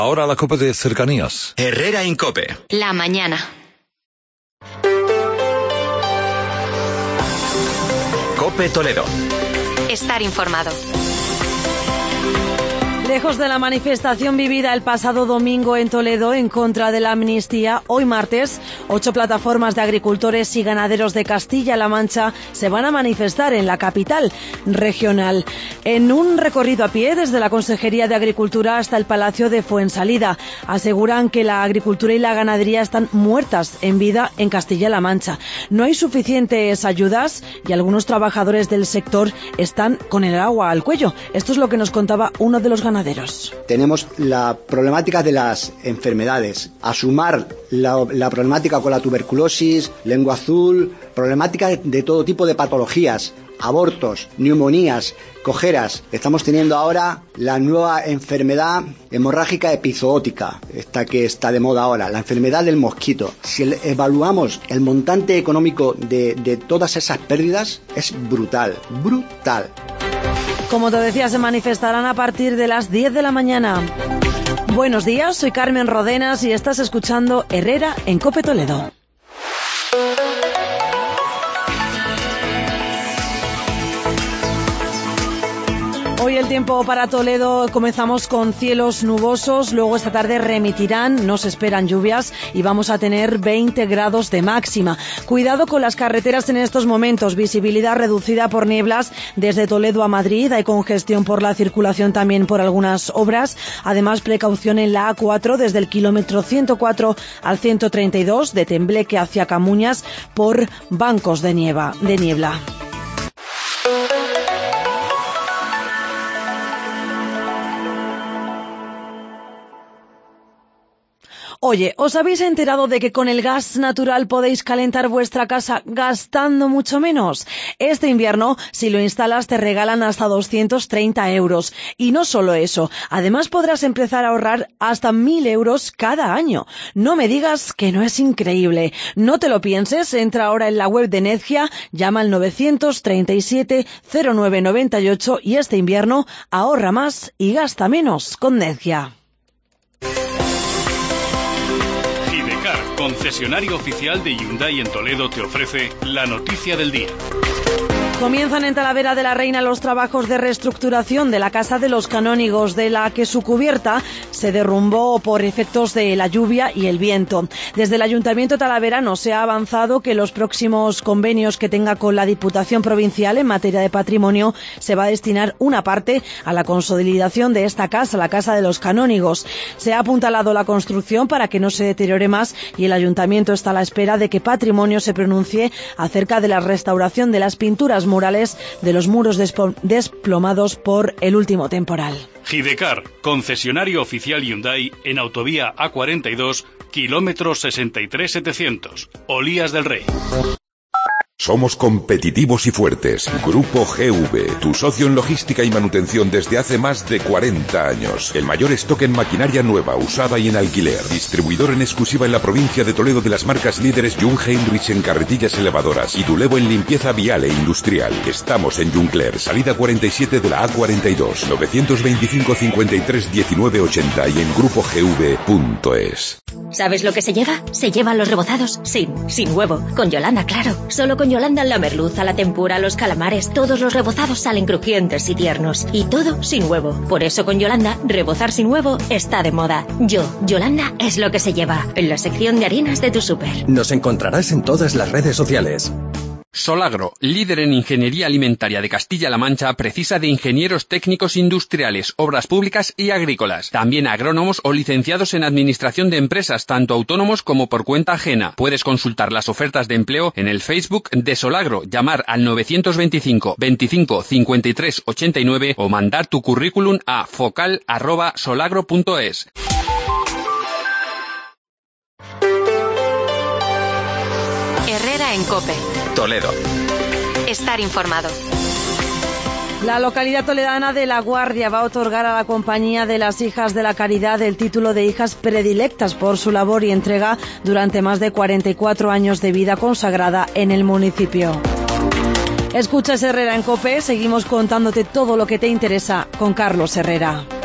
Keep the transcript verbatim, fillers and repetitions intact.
Ahora la COPE de cercanías. Herrera en COPE. La mañana. COPE Toledo. Estar informado. Lejos de la manifestación vivida el pasado domingo en Toledo en contra de la amnistía, hoy martes, ocho plataformas de agricultores y ganaderos de Castilla-La Mancha se van a manifestar en la capital regional. En un recorrido a pie desde la Consejería de Agricultura hasta el Palacio de Fuensalida, aseguran que la agricultura y la ganadería están muertas en vida en Castilla-La Mancha. No hay suficientes ayudas y algunos trabajadores del sector están con el agua al cuello. Esto es lo que nos contaba uno de los ganaderos. Tenemos la problemática de las enfermedades, a sumar la, la problemática con la tuberculosis, lengua azul, problemática de, de todo tipo de patologías, abortos, neumonías, cojeras. Estamos teniendo ahora la nueva enfermedad hemorrágica epizootica, esta que está de moda ahora, la enfermedad del mosquito. Si el, evaluamos el montante económico de, de todas esas pérdidas, es brutal, brutal. Como te decía, se manifestarán a partir de las diez de la mañana. Buenos días, soy Carmen Rodenas y estás escuchando Herrera en COPE Toledo. Hoy el tiempo para Toledo, comenzamos con cielos nubosos, luego esta tarde remitirán, no se esperan lluvias y vamos a tener veinte grados de máxima. Cuidado con las carreteras en estos momentos, visibilidad reducida por nieblas desde Toledo a Madrid, hay congestión por la circulación también por algunas obras, además precaución en la A cuatro desde el kilómetro ciento cuatro al ciento treinta y dos, de Tembleque hacia Camuñas por bancos de nieva, de niebla. Oye, ¿os habéis enterado de que con el gas natural podéis calentar vuestra casa gastando mucho menos? Este invierno, si lo instalas, te regalan hasta doscientos treinta euros. Y no solo eso, además podrás empezar a ahorrar hasta mil euros cada año. No me digas que no es increíble. No te lo pienses, entra ahora en la web de Nedgia, llama al novecientos treinta y siete cero nueve noventa y ocho y este invierno ahorra más y gasta menos con Nedgia. Concesionario oficial de Hyundai en Toledo te ofrece la noticia del día. Comienzan en Talavera de la Reina los trabajos de reestructuración de la Casa de los Canónigos, de la que su cubierta se derrumbó por efectos de la lluvia y el viento. Desde el Ayuntamiento talaverano se ha avanzado que los próximos convenios que tenga con la Diputación Provincial en materia de patrimonio se va a destinar una parte a la consolidación de esta casa, la Casa de los Canónigos. Se ha apuntalado la construcción para que no se deteriore más y el Ayuntamiento está a la espera de que Patrimonio se pronuncie acerca de la restauración de las pinturas murales de los muros desplomados por el último temporal. Hidecar, concesionario oficial Hyundai en autovía A cuarenta y dos, kilómetro sesenta y tres setecientos, Olías del Rey. Somos competitivos y fuertes. Grupo G V, tu socio en logística y manutención desde hace más de cuarenta años. El mayor stock en maquinaria nueva, usada y en alquiler. Distribuidor en exclusiva en la provincia de Toledo de las marcas líderes Jung Heinrich en carretillas elevadoras y Dulevo en limpieza vial e industrial. Estamos en Juncler, salida cuarenta y siete de la A cuarenta y dos, novecientos veinticinco cincuenta y tres diecinueve ochenta y en grupo g v punto es. ¿Sabes lo que se lleva? Se llevan los rebozados sin, sin huevo. Con Yolanda, claro. Solo con Yolanda la merluza, la tempura, los calamares, todos los rebozados salen crujientes y tiernos. Y todo sin huevo. Por eso con Yolanda, rebozar sin huevo está de moda. Yo, Yolanda, es lo que se lleva. En la sección de harinas de tu súper. Nos encontrarás en todas las redes sociales. Solagro, líder en ingeniería alimentaria de Castilla-La Mancha, precisa de ingenieros técnicos industriales, obras públicas y agrícolas. También agrónomos o licenciados en administración de empresas, tanto autónomos como por cuenta ajena. Puedes consultar las ofertas de empleo en el Facebook de Solagro, llamar al novecientos veinticinco veinticinco cincuenta y tres ochenta y nueve o mandar tu currículum a focal arroba solagro punto es. Herrera en COPE. Toledo. Estar informado. La localidad toledana de La Guardia va a otorgar a la Compañía de las Hijas de la Caridad el título de hijas predilectas por su labor y entrega durante más de cuarenta y cuatro años de vida consagrada en el municipio. Escuchas Herrera en COPE, seguimos contándote todo lo que te interesa con Carlos Herrera.